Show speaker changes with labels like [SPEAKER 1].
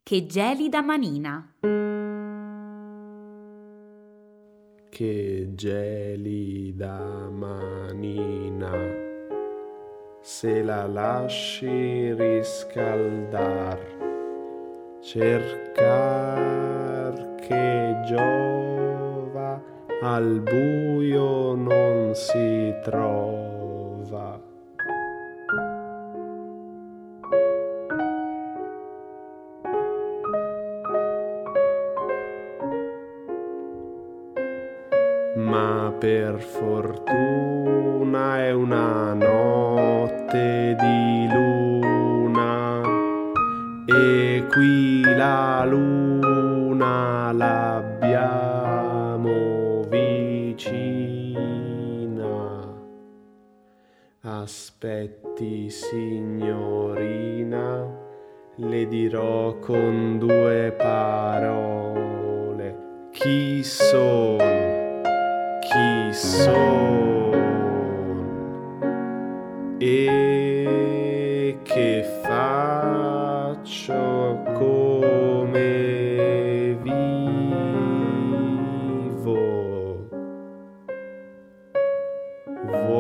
[SPEAKER 1] Che gelida manina.
[SPEAKER 2] Che gelida manina, se la lasci riscaldar, cercar che giova, al buio non si trova. Ma per fortuna è una notte di luna e qui la luna l'abbiamo vicina. Aspetti, signorina, le dirò con due parole chi son. Chi son e che faccio, come vivo.